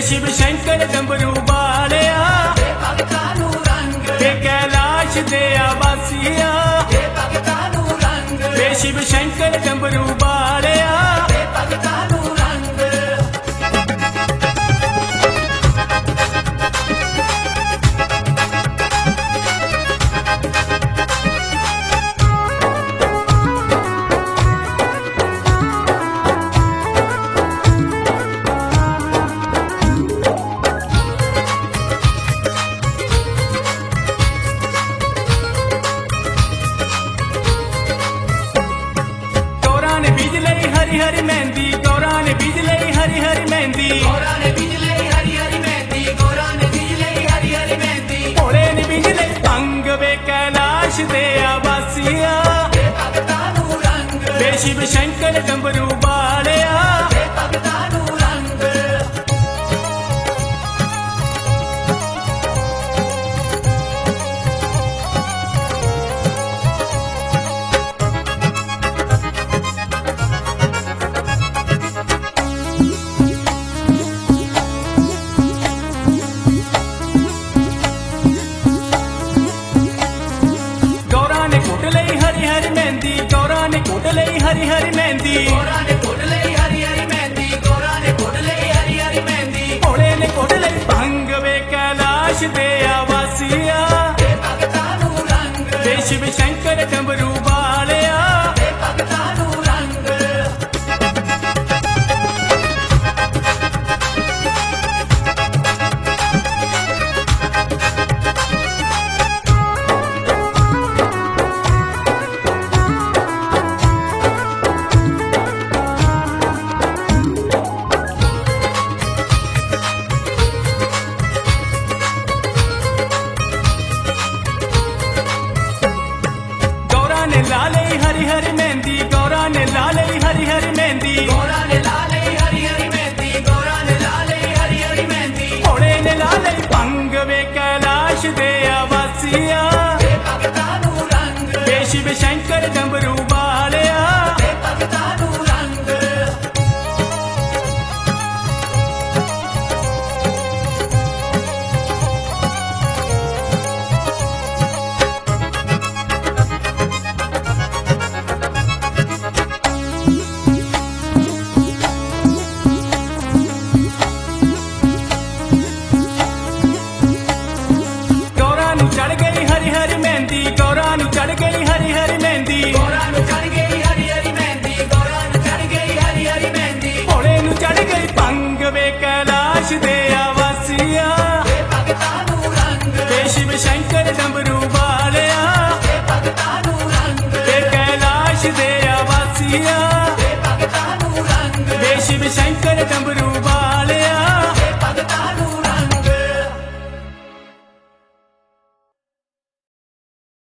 शिव शंकर डमरू बालिया हे कैलाश दे आवासिया हे शिव शंकर डमरू बालिया हरी हरी मेहंदी गौरा ने बीज लई हरी हरी मेहंदी गौरा ने बीज लई हरी हरी मेहंदी गौरा ने बीज लई हरी हरी मेहंदी भोले ने बीज लई अंग वे कैलाश दे आवासिया वे शिव शंकर डमरू बालिया गौरा ने कोट लई हरी हरी मेहंदी गौरा ने कोट लई हरी हरी मेहंदी गौरा ने कोट लई हरी हरी मेहंदी भोले ने कोट लई भंग वे कैलाश दे आवासिया वे शिव शंकर डमरू बालिया लाले हरी हरी मेहंदी गौरा ने लाले हरी हरी मेहंदी गौरा ने लाले हरी हरी मेहंदी गौरा ने लाले हरी हरी मेहंदी भोले ने लाले भंग वे कैलाश दे आवासिया वे शिव शंकर डमरू